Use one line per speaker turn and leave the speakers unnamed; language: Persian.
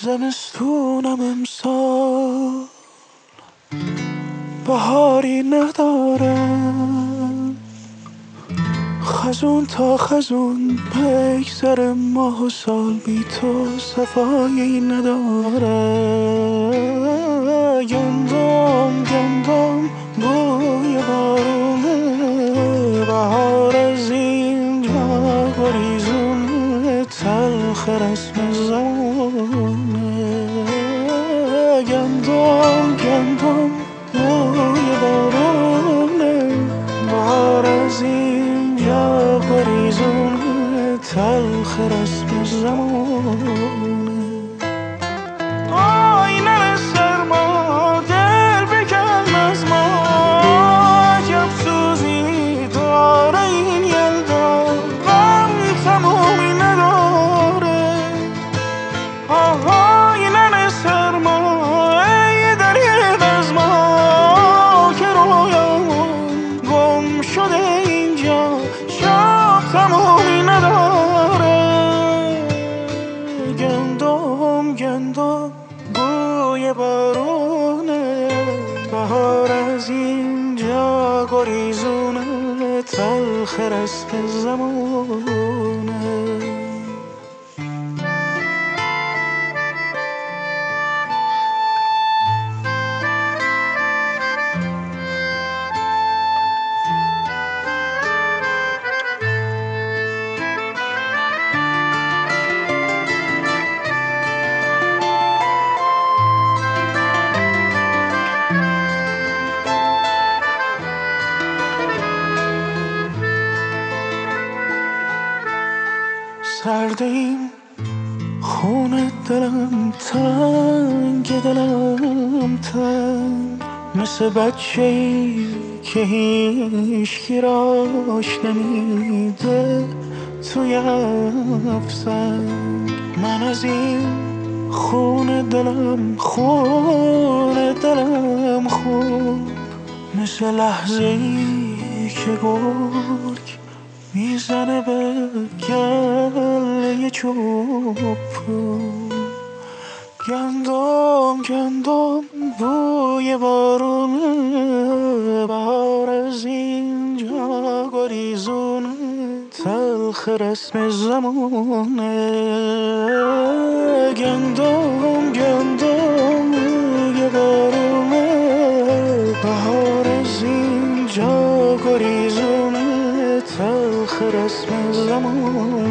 زمستونم امسال بهاری نداره، خزون تا خزون بگذره، ماه و سال بی تو صفایی نداره. گندم گندم بوی بارونه، بهار از اینجا گریزونه، تلخ رسم زمونه. گندم گندم بوی بارونه، بهار از اینجا گریزونه، تلخ رسم زمونه. آینه سرما دل بکن از ما، عجب سوزی داره این یلدا، غم تمومی نداره. آینه سرما ای دریغ از ما، که رویامون گم شده اینجا، شب تمومی نداره. گندم گندم بوی بارونه، بهار از اینجا گریزونه، تلخ رسم زمونه. سردیم خون دلم تنگ، دلم تنگ، مثل بچه‌ای که هیچکی راش نمیده توی افسنگ. من از این خون دلم خون، مثل لحظه‌ای که گرگ میزنه به گله چوبون. گندم گندم بوی بارونه، بهار از اینجا گریزونه، تلخ رسم زمونه. گندم گندم بوی بارونه، بهار از اینجا گریزونه، تلخ رسم زمان.